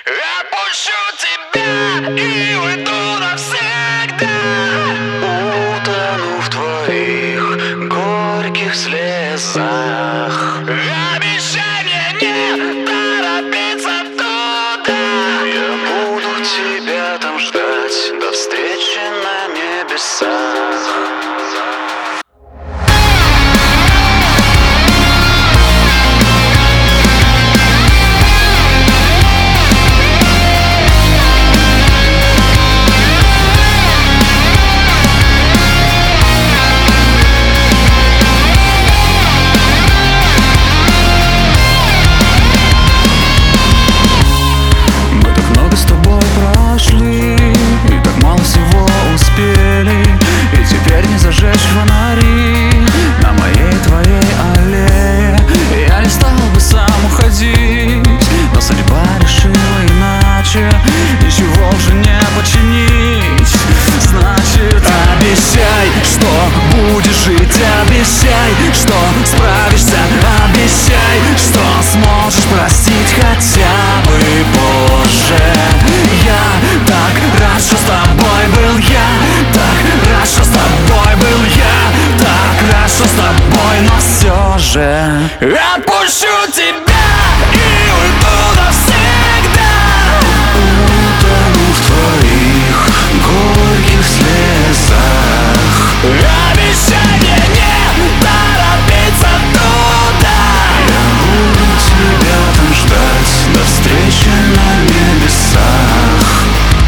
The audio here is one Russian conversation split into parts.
Я пущу тебя и уйду навсегда, утону в твоих горьких слезах. Обещай мне не торопиться туда, я буду тебя там ждать до встречи на небесах. Фонари на моей твоей аллее. Я не стал бы сам уходить, но судьба решила иначе. Ничего уже не починить. Значит, обещай, что будешь жить. Обещай, что справишься. Обещай, что сможешь простить хотя бы позже. Я так рад, что с тобой был. Я так рад, что с тобой был. Я так рад, что с тобой, но все же отпущу тебя и уйду навсегда, утону в твоих горьких слезах. Обещай мне не торопиться туда, я буду тебя там ждать до встречи на небесах.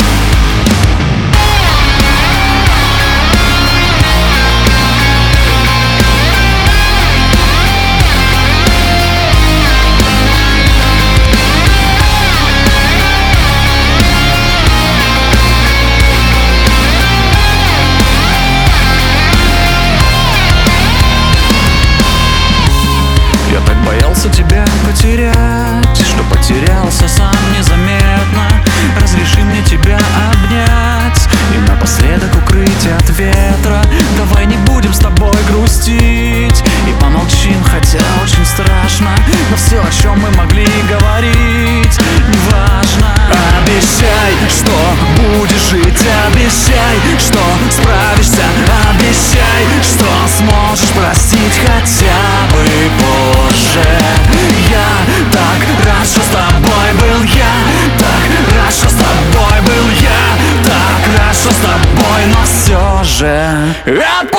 Боялся тебя потерять, что потерялся сам незаметно. Разреши мне тебя обнять и напоследок укрыть от ветра. Давай не будем с тобой грустить и помолчим, хотя очень страшно. Но все, о чем мы могли говорить, неважно. Обещай, что будешь жить. Обещай, что справишься. Обещай, что сможешь простить хотя бы позже. Я так рад, что с тобой был. Я так рад, что с тобой был. Я так рад, что с тобой, но все же